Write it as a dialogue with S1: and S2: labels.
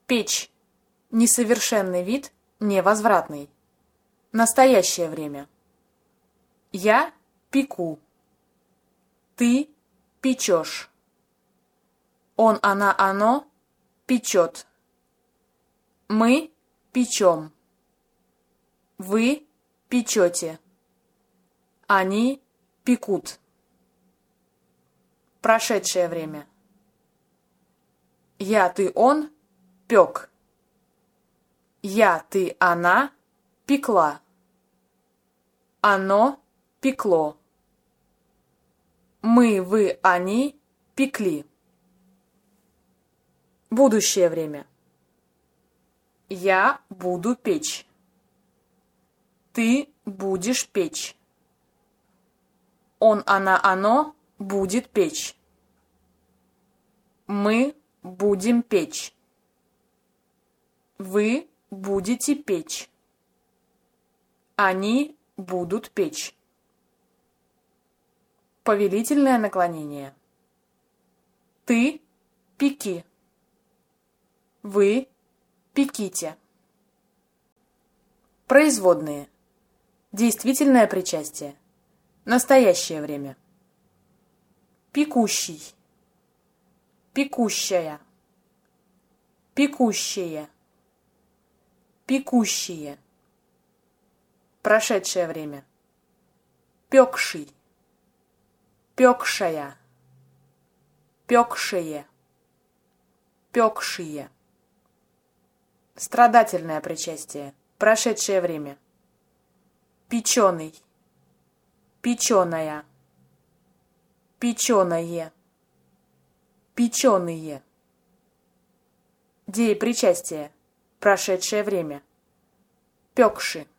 S1: Печь. Несовершенный вид, невозвратный. Настоящее время. Я пеку. Ты печешь. Он, она, оно печет. Мы печем. Вы печете. Они пекут. Прошедшее время. Я, ты, он пек. Я, ты, она пекла. Оно пекло. Мы, вы, они пекли. Будущее время. Я буду печь. Ты будешь печь. Он, она, оно будет печь. Мы будем печь. Вы будете печь. Они будут печь. Повелительное наклонение. Ты пеки. Вы пеките. Производные. Действительное причастие. Настоящее время. Пекущий. Пекущая. Пекущие. Пекущие. Прошедшее время. Пекший. Пекшая. Пекшие. Пекшие. Страдательное причастие. Прошедшее время. Печеный. Печеная. Печеное. Печеные. Деепричастие. Прошедшее время. Пекши.